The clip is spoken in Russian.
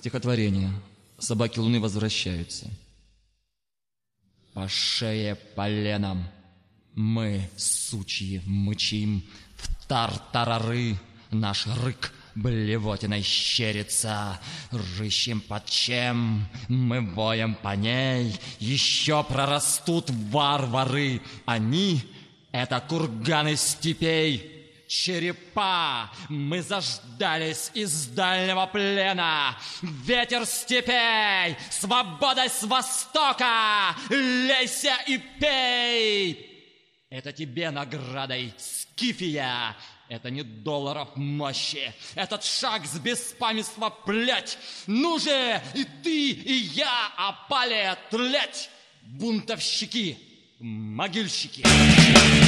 Стихотворение. Собаки Луны возвращаются. По шее поленом мы, сучьи, мычим в тартарары. Наш рык блевотиной щерится, рыщем под чем, мы воем по ней. Еще прорастут варвары, они — это курганы степей. Черепа, мы заждались из дальнего плена. Ветер степей, свободой с востока, лейся и пей. Это тебе наградой, Скифия. Это не долларов мощи, этот шаг с беспамятства плеть. Ну же, и ты, и я опали тлеть, бунтовщики, могильщики.